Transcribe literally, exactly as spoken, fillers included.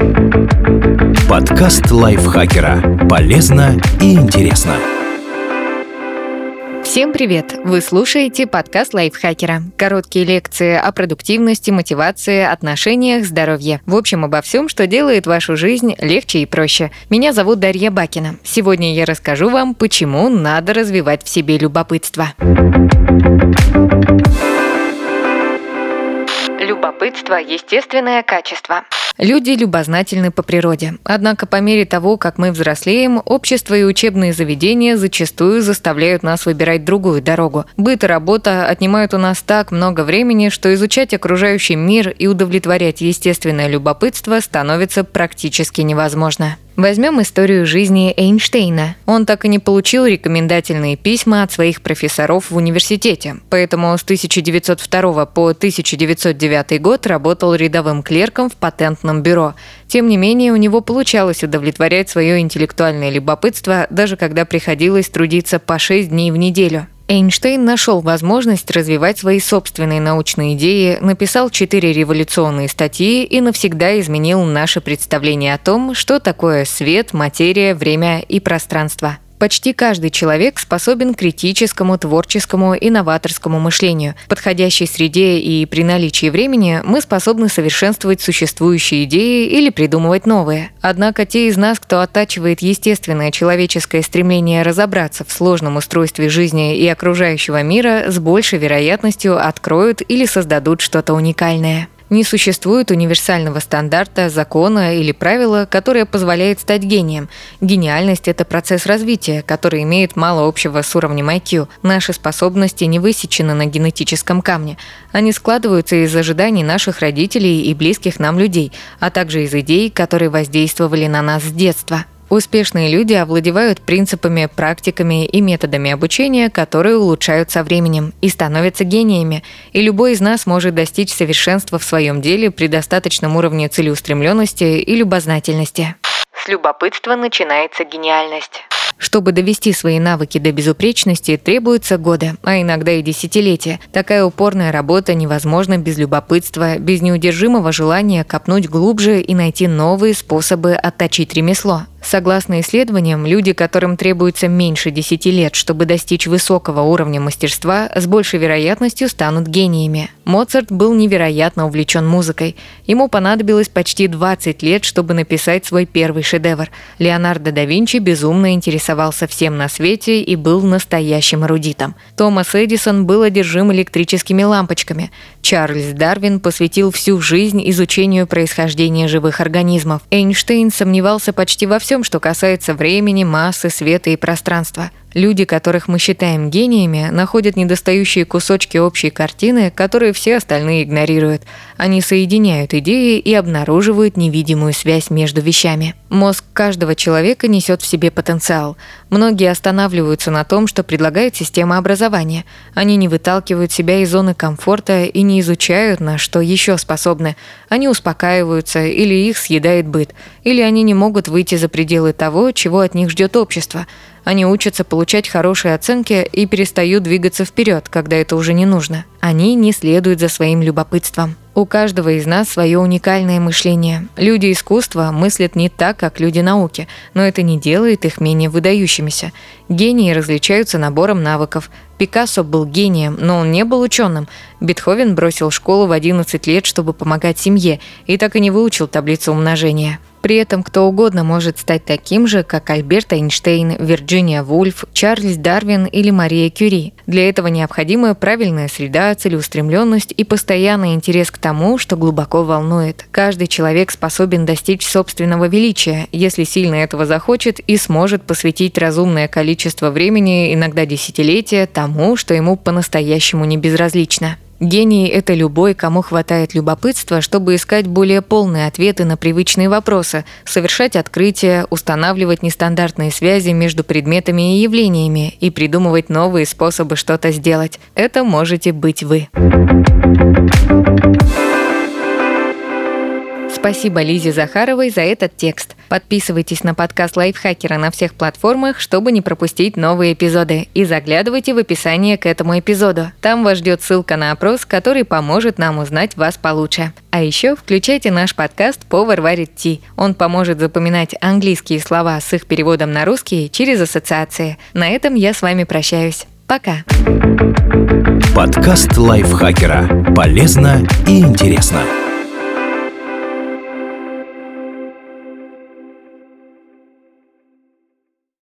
Подкаст лайфхакера. Полезно и интересно. Всем привет! Вы слушаете подкаст лайфхакера. Короткие лекции о продуктивности, мотивации, отношениях, здоровье. В общем, обо всем, что делает вашу жизнь легче и проще. Меня зовут Дарья Бакина. Сегодня я расскажу вам, почему надо развивать в себе любопытство. Любопытство – естественное качество. Люди любознательны по природе. Однако по мере того, как мы взрослеем, общество и учебные заведения зачастую заставляют нас выбирать другую дорогу. Быт и работа отнимают у нас так много времени, что изучать окружающий мир и удовлетворять естественное любопытство становится практически невозможно. Возьмем историю жизни Эйнштейна. Он так и не получил рекомендательные письма от своих профессоров в университете, поэтому с тысяча девятьсот второго по тысяча девятьсот девятый год работал рядовым клерком в патентном бюро. Тем не менее, у него получалось удовлетворять свое интеллектуальное любопытство, даже когда приходилось трудиться по шесть дней в неделю. Эйнштейн нашел возможность развивать свои собственные научные идеи, написал четыре революционные статьи и навсегда изменил наше представление о том, что такое свет, материя, время и пространство. Почти каждый человек способен к критическому, творческому и новаторскому мышлению. В подходящей среде и при наличии времени мы способны совершенствовать существующие идеи или придумывать новые. Однако те из нас, кто оттачивает естественное человеческое стремление разобраться в сложном устройстве жизни и окружающего мира, с большей вероятностью откроют или создадут что-то уникальное. Не существует универсального стандарта, закона или правила, которое позволяет стать гением. Гениальность – это процесс развития, который имеет мало общего с уровнем ай кью. Наши способности не высечены на генетическом камне. Они складываются из ожиданий наших родителей и близких нам людей, а также из идей, которые воздействовали на нас с детства. Успешные люди овладевают принципами, практиками и методами обучения, которые улучшают со временем и становятся гениями. И любой из нас может достичь совершенства в своем деле при достаточном уровне целеустремленности и любознательности. С любопытства начинается гениальность. Чтобы довести свои навыки до безупречности, требуются годы, а иногда и десятилетия. Такая упорная работа невозможна без любопытства, без неудержимого желания копнуть глубже и найти новые способы отточить ремесло. Согласно исследованиям, люди, которым требуется меньше десяти лет, чтобы достичь высокого уровня мастерства, с большей вероятностью станут гениями. Моцарт был невероятно увлечен музыкой. Ему понадобилось почти двадцать лет, чтобы написать свой первый шедевр. Леонардо да Винчи безумно интересовался всем на свете и был настоящим эрудитом. Томас Эдисон был одержим электрическими лампочками. Чарльз Дарвин посвятил всю жизнь изучению происхождения живых организмов. Эйнштейн сомневался почти во всем, что касается времени, массы, света и пространства. Люди, которых мы считаем гениями, находят недостающие кусочки общей картины, которые все остальные игнорируют. Они соединяют идеи и обнаруживают невидимую связь между вещами. Мозг каждого человека несет в себе потенциал. Многие останавливаются на том, что предлагает система образования. Они не выталкивают себя из зоны комфорта и не изучают, на что еще способны. Они успокаиваются, или их съедает быт, или они не могут выйти за пределы того, чего от них ждет общество. Они учатся получать хорошие оценки и перестают двигаться вперед, когда это уже не нужно. Они не следуют за своим любопытством. У каждого из нас свое уникальное мышление. Люди искусства мыслят не так, как люди науки, но это не делает их менее выдающимися. Гении различаются набором навыков. Пикассо был гением, но он не был ученым. Бетховен бросил школу в одиннадцать лет, чтобы помогать семье, и так и не выучил таблицу умножения. При этом кто угодно может стать таким же, как Альберт Эйнштейн, Вирджиния Вульф, Чарльз Дарвин или Мария Кюри. Для этого необходима правильная среда, целеустремленность и постоянный интерес к тому, что глубоко волнует. Каждый человек способен достичь собственного величия, если сильно этого захочет и сможет посвятить разумное количество времени, иногда десятилетия, тому, что ему по-настоящему не безразлично. Гений – это любой, кому хватает любопытства, чтобы искать более полные ответы на привычные вопросы, совершать открытия, устанавливать нестандартные связи между предметами и явлениями и придумывать новые способы что-то сделать. Это можете быть вы. спасибо Лизе Захаровой за этот текст. Подписывайтесь на подкаст Лайфхакера на всех платформах, чтобы не пропустить новые эпизоды. И заглядывайте в описание к этому эпизоду. Там вас ждет ссылка на опрос, который поможет нам узнать вас получше. А еще включайте наш подкаст «Повар варит Ти». Он поможет запоминать английские слова с их переводом на русский через ассоциации. На этом я с вами прощаюсь. Пока. Подкаст Лайфхакера. Полезно и интересно.